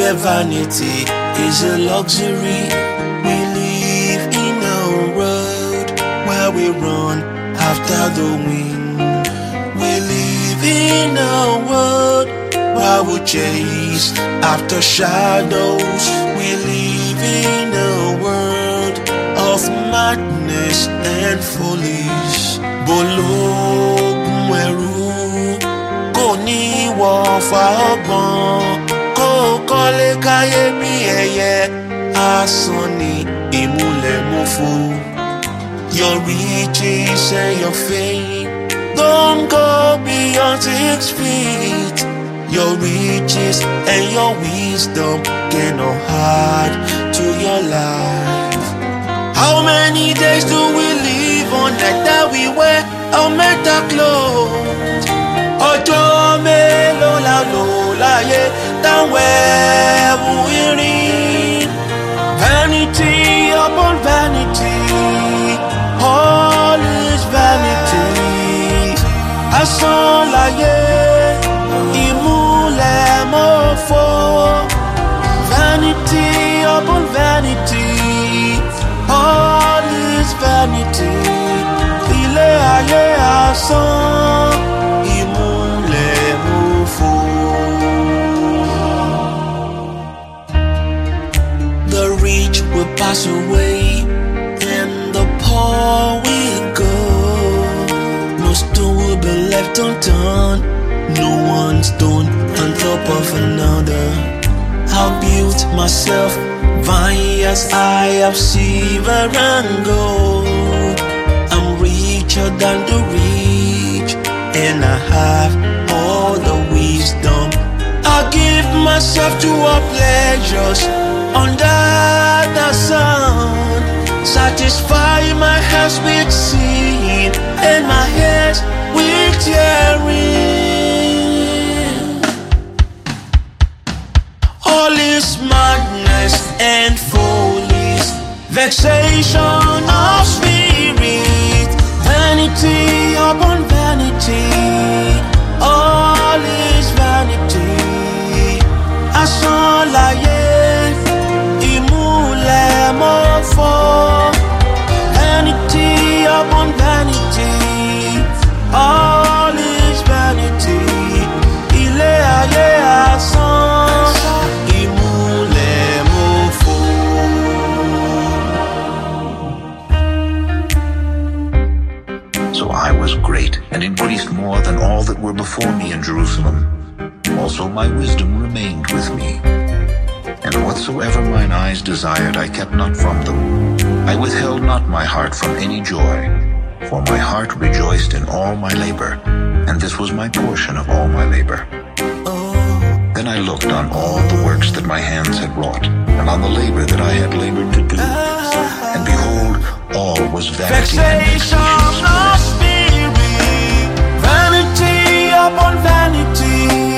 where vanity is a luxury. We live in a world where we run after the wind. We live in a world where we chase after shadows. We live in a world of madness and foolish. Bologun ẹrú kò ní wọ fa ọgbọ́n, kó kọ́lé káyé bí ẹyẹ, asán ni ìmúlẹ̀mọ́fo. Your riches and your fame don't go beyond 6 feet. Your riches and your wisdom cannot add to your life. How many days do we live on earth that we wear our metal clothes? Ọjọ́ mélòó la lò láyé táwọn ẹ̀wù irin? Vanity upon vanity, all is vanity. Asán láyé, ìmúlẹ̀mọ́fo. Vanity upon vanity, all is vanity. Ilé ayé asán, ìmúlẹ̀mọ́fo. The rich will pass away and the poor will go. No stone will be left unturned, no one stone on top of another. I've built myself vineyards, I have silver and gold. I'm richer than the rich, and I have all the wisdom. I give myself to all pleasures under the sun. Satisfy my hands with sin and my hands with tearing. All is madness and follies, vexation of spirit, vanity upon vanity. All is vanity. Asán láyé, ìmúlẹ̀mọ́fo. Vanity upon vanity, all is vanity. Ilé ayé asán, ìmúlẹ̀mọ́fo. So I was great and increased more than all that were before me in Jerusalem. Also my wisdom remained with me. And whatsoever mine eyes desired I kept not from them. I withheld not my heart from any joy, for my heart rejoiced in all my labor, and this was my portion of all my labor. Then I looked on all the works that my hands had wrought, and on the labor that I had labored to do, and behold, all was vanity and vexation. Vanity upon vanity.